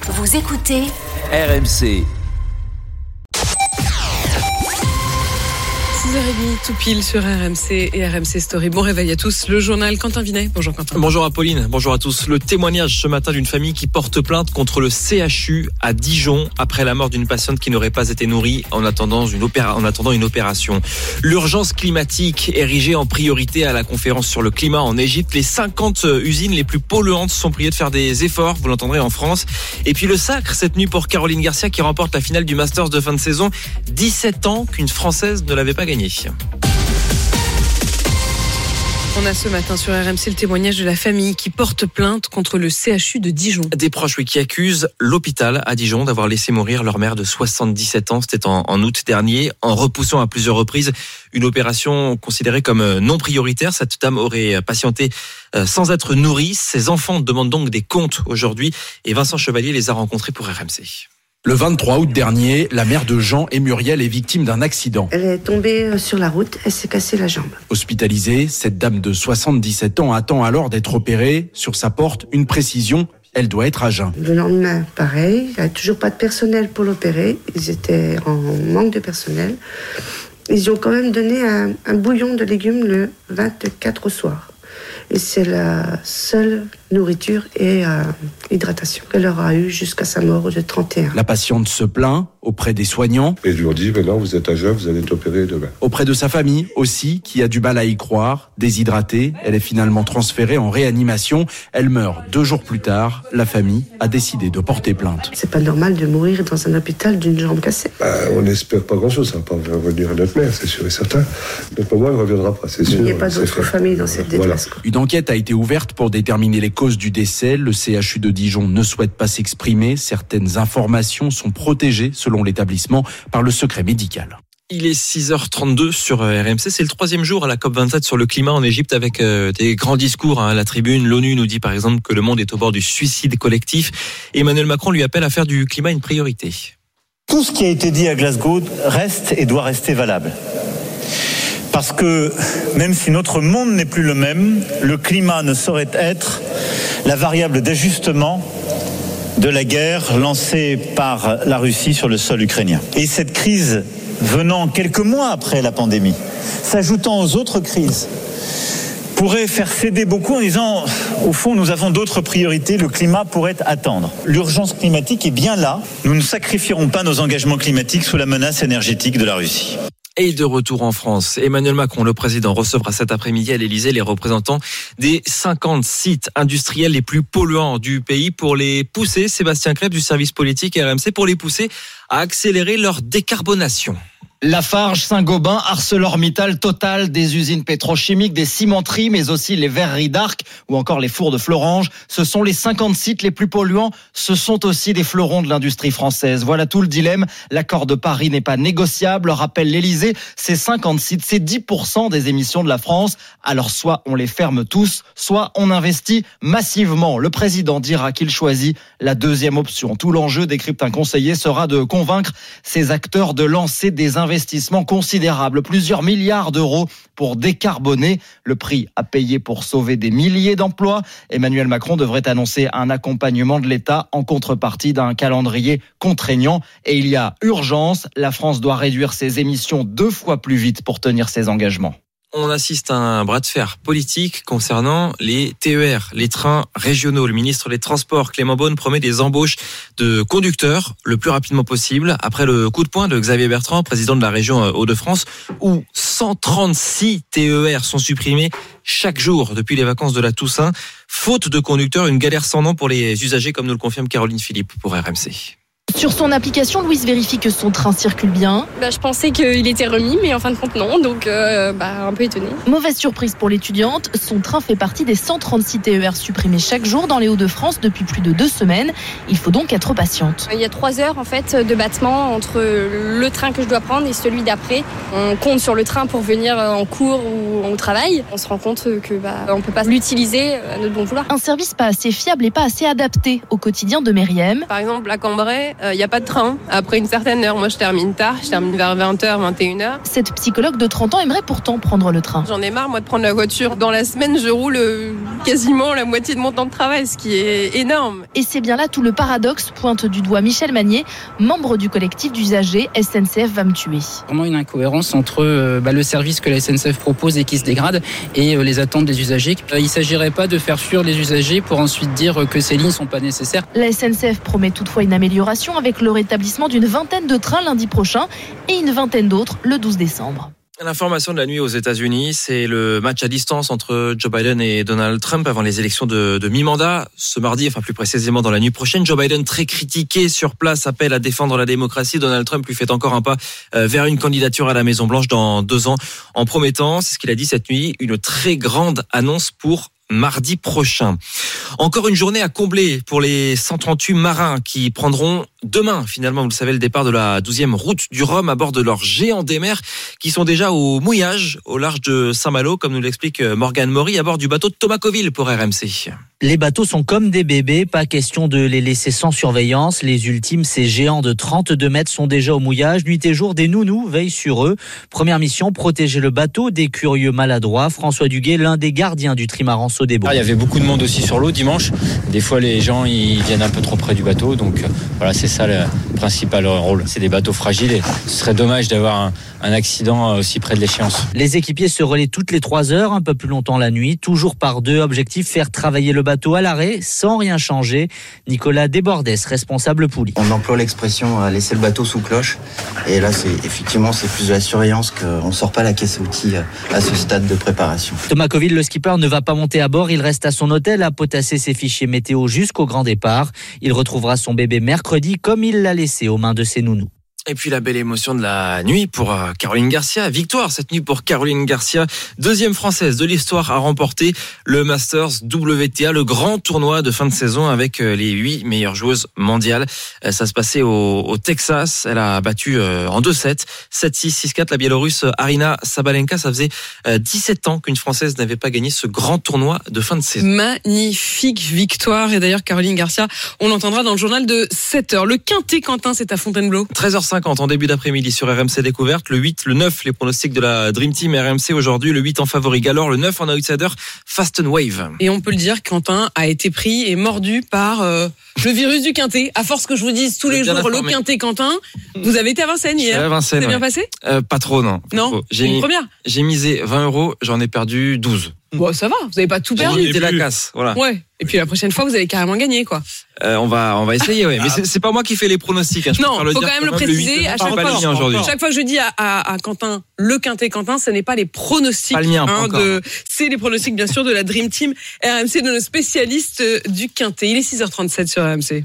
Vous écoutez RMC. 6h30 tout pile sur RMC et RMC Story. Bon réveil à tous. Le journal Quentin Vinet. Bonjour Quentin. Bonjour Apolline, bonjour à tous. Le témoignage ce matin d'une famille qui porte plainte contre le CHU à Dijon après la mort d'une patiente qui n'aurait pas été nourrie en attendant une opération. L'urgence climatique érigée en priorité à la conférence sur le climat en Égypte. Les 50 usines les plus polluantes sont priées de faire des efforts, vous l'entendrez en France. Et puis le sacre cette nuit pour Caroline Garcia qui remporte la finale du Masters de fin de saison. 17 ans qu'une Française ne l'avait pas gagné. On a ce matin sur RMC le témoignage de la famille qui porte plainte contre le CHU de Dijon. Des proches qui accusent l'hôpital à Dijon d'avoir laissé mourir leur mère de 77 ans. C'était en août dernier, en repoussant à plusieurs reprises une opération considérée comme non prioritaire. Cette dame aurait patienté sans être nourrie. Ses enfants demandent donc des comptes aujourd'hui et Vincent Chevalier les a rencontrés pour RMC. Le 23 août dernier, la mère de Jean et Muriel est victime d'un accident. Elle est tombée sur la route, elle s'est cassée la jambe. Hospitalisée, cette dame de 77 ans attend alors d'être opérée. Sur sa porte, une précision, elle doit être à jeun. Le lendemain, pareil, il n'y a toujours pas de personnel pour l'opérer. Ils étaient en manque de personnel. Ils ont quand même donné un bouillon de légumes le 24 au soir. Et c'est la seule nourriture et hydratation qu'elle aura eue jusqu'à sa mort le 31. La patiente se plaint auprès des soignants. Et ils lui ont dit, maintenant vous êtes à jeun, vous allez être opéré demain. Auprès de sa famille aussi, qui a du mal à y croire. Déshydratée, elle est finalement transférée en réanimation. Elle meurt 2 jours plus tard. La famille a décidé de porter plainte. C'est pas normal de mourir dans un hôpital d'une jambe cassée. On n'espère pas grand-chose, ça va pas revenir à notre mère, c'est sûr et certain. Notre maman ne reviendra pas, c'est sûr. Il n'y a pas d'autre famille dans cette détresse. Voilà. Une enquête a été ouverte pour déterminer les causes du décès. Le CHU de Dijon ne souhaite pas s'exprimer. Certaines informations sont protégées, selon l'établissement, par le secret médical. Il est 6h32 sur RMC. C'est le 3e jour à la COP27 sur le climat en Égypte avec des grands discours à la tribune. L'ONU nous dit par exemple que le monde est au bord du suicide collectif. Emmanuel Macron lui appelle à faire du climat une priorité. Tout ce qui a été dit à Glasgow reste et doit rester valable. Parce que même si notre monde n'est plus le même, le climat ne saurait être la variable d'ajustement de la guerre lancée par la Russie sur le sol ukrainien. Et cette crise venant quelques mois après la pandémie, s'ajoutant aux autres crises, pourrait faire céder beaucoup en disant, au fond, nous avons d'autres priorités, le climat pourrait attendre. L'urgence climatique est bien là. Nous ne sacrifierons pas nos engagements climatiques sous la menace énergétique de la Russie. Et de retour en France, Emmanuel Macron, le président, recevra cet après-midi à l'Élysée les représentants des 50 sites industriels les plus polluants du pays pour les pousser, Sébastien Crêpe du service politique RMC, pour les pousser à accélérer leur décarbonation. Lafarge, Saint-Gobain, ArcelorMittal, Total, des usines pétrochimiques, des cimenteries, mais aussi les verreries d'Arc ou encore les fours de Florange. Ce sont les 50 sites les plus polluants. Ce sont aussi des fleurons de l'industrie française. Voilà tout le dilemme. L'accord de Paris n'est pas négociable, rappelle l'Élysée. Ces 50 sites, c'est 10% des émissions de la France. Alors soit on les ferme tous, soit on investit massivement. Le président dira qu'il choisit la deuxième option. Tout l'enjeu, décrypte un conseiller, sera de convaincre ces acteurs de lancer des investissements considérables, plusieurs milliards d'euros pour décarboner. Le prix à payer pour sauver des milliers d'emplois. Emmanuel Macron devrait annoncer un accompagnement de l'État en contrepartie d'un calendrier contraignant. Et il y a urgence, la France doit réduire ses émissions 2 fois plus vite pour tenir ses engagements. On assiste à un bras de fer politique concernant les TER, les trains régionaux. Le ministre des Transports, Clément Beaune, promet des embauches de conducteurs le plus rapidement possible. Après le coup de poing de Xavier Bertrand, président de la région Hauts-de-France, où 136 TER sont supprimés chaque jour depuis les vacances de la Toussaint. Faute de conducteurs, une galère sans nom pour les usagers, comme nous le confirme Caroline Philippe pour RMC. Sur son application, Louise vérifie que son train circule bien. Je pensais qu'il était remis, mais en fin de compte non, donc un peu étonnée. Mauvaise surprise pour l'étudiante, son train fait partie des 136 TER supprimés chaque jour dans les Hauts-de-France depuis plus de 2 semaines. Il faut donc être patiente. Il y a 3 heures en fait de battement entre le train que je dois prendre et celui d'après. On compte sur le train pour venir en cours ou au travail. On se rend compte que on peut pas l'utiliser à notre bon vouloir. Un service pas assez fiable et pas assez adapté au quotidien de Myriam. Par exemple, à Cambrai, Il n'y a pas de train après une certaine heure. Moi, je termine tard, je termine vers 20h, 21h. Cette psychologue de 30 ans aimerait pourtant prendre le train. J'en ai marre, moi, de prendre la voiture. Dans la semaine, je roule quasiment la moitié de mon temps de travail, ce qui est énorme. Et c'est bien là tout le paradoxe, pointe du doigt Michel Magnier, membre du collectif d'usagers SNCF va me tuer. Vraiment une incohérence entre le service que la SNCF propose et qui se dégrade et les attentes des usagers. Il ne s'agirait pas de faire fuir les usagers pour ensuite dire que ces lignes ne sont pas nécessaires. La SNCF promet toutefois une amélioration avec le rétablissement d'une vingtaine de trains lundi prochain et une vingtaine d'autres le 12 décembre. L'information de la nuit aux États-Unis, c'est le match à distance entre Joe Biden et Donald Trump avant les élections de mi-mandat. Ce mardi, enfin plus précisément dans la nuit prochaine, Joe Biden, très critiqué sur place, appelle à défendre la démocratie. Donald Trump lui fait encore un pas vers une candidature à la Maison-Blanche dans 2 ans, en promettant, c'est ce qu'il a dit cette nuit, une très grande annonce pour mardi prochain. Encore une journée à combler pour les 138 marins qui prendront demain, finalement, vous le savez, le départ de la 12e route du Rhum à bord de leurs géants des mers qui sont déjà au mouillage au large de Saint-Malo, comme nous l'explique Morgane Maury, à bord du bateau de Thomas Coville pour RMC. Les bateaux sont comme des bébés, pas question de les laisser sans surveillance. Les ultimes, ces géants de 32 mètres sont déjà au mouillage. Nuit et jour, des nounous veillent sur eux. Première mission, protéger le bateau des curieux maladroits. François Duguay, l'un des gardiens du trimaran Sodebo. Il y avait beaucoup de monde aussi sur l'eau dimanche. Des fois, les gens ils viennent un peu trop près du bateau. Donc voilà, c'est ça le principal rôle. C'est des bateaux fragiles et ce serait dommage d'avoir un accident aussi près de l'échéance. Les équipiers se relaient toutes les 3 heures, un peu plus longtemps la nuit, toujours par 2. Objectif, faire travailler le bateau à l'arrêt sans rien changer. Nicolas Desbordes, responsable poulie. On emploie l'expression laisser le bateau sous cloche. Et là, c'est plus de la surveillance qu'on ne sort pas la caisse à outils à ce stade de préparation. Thomas Coville, le skipper, ne va pas monter à bord. Il reste à son hôtel à potasser ses fichiers météo jusqu'au grand départ. Il retrouvera son bébé mercredi comme il l'a laissé aux mains de ses nounous. Et puis la belle émotion de la nuit pour Caroline Garcia. Victoire cette nuit pour Caroline Garcia, 2e française de l'histoire à remporter le Masters WTA, le grand tournoi de fin de saison avec les 8 meilleures joueuses mondiales. Ça se passait au Texas. Elle a battu en 2-7, 7-6, 6-4 la Biélorusse Arina Sabalenka. Ça faisait 17 ans qu'une Française n'avait pas gagné ce grand tournoi de fin de saison. Magnifique victoire. Et d'ailleurs, Caroline Garcia, on l'entendra dans le journal de 7h. Le Quintet Quentin, c'est à Fontainebleau. 13h50 en début d'après-midi sur RMC Découverte. Le 8, le 9, les pronostics de la Dream Team RMC aujourd'hui. Le 8 en favori Galore, le 9 en outsider Fast and Wave. Et on peut le dire, Quentin a été pris et mordu par le virus du Quintet. À force que je vous dise tous les jours le Quintet Quentin, vous avez été à Vincennes hier. À Vincennes, c'est bien passé pas trop, non. Non, j'ai une première. J'ai misé 20 €, j'en ai perdu 12. Bon, ça va, vous n'avez pas tout perdu. C'était la casse, voilà. Ouais. Et puis la prochaine fois, vous allez carrément gagner, quoi. On va essayer, ouais. Mais c'est pas moi qui fais les pronostics. Hein. Non, faut quand même le préciser. À chaque fois que je dis à Quentin, le Quintet Quentin, ce n'est pas les pronostics. Pas le mien, c'est les pronostics, bien sûr, de la Dream Team RMC, de nos spécialistes du Quintet. Il est 6h37 sur RMC.